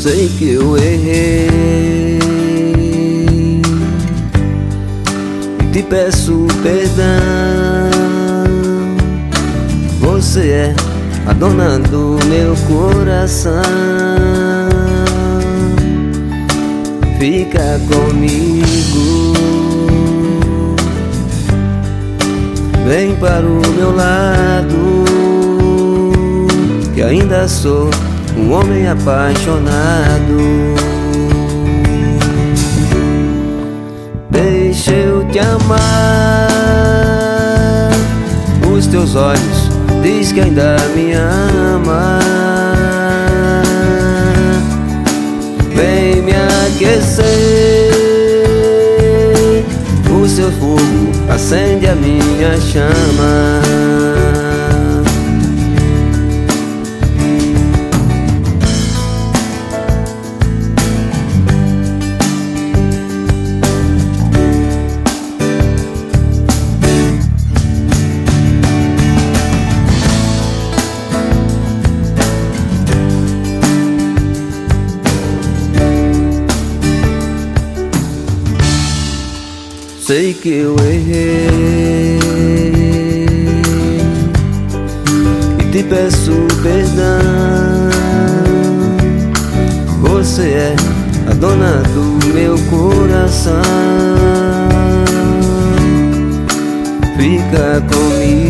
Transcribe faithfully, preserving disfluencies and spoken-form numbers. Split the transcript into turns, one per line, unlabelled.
Sei que eu errei e te peço perdão. Você é a dona do meu coração. Fica comigo, vem para o meu lado, que ainda sou um homem apaixonado. Deixa eu te amar. Os teus olhos diz que ainda me ama. Vem me aquecer. O seu fogo acende a minha chama. Sei que eu errei e te peço perdão. Você é a dona do meu coração. Fica comigo,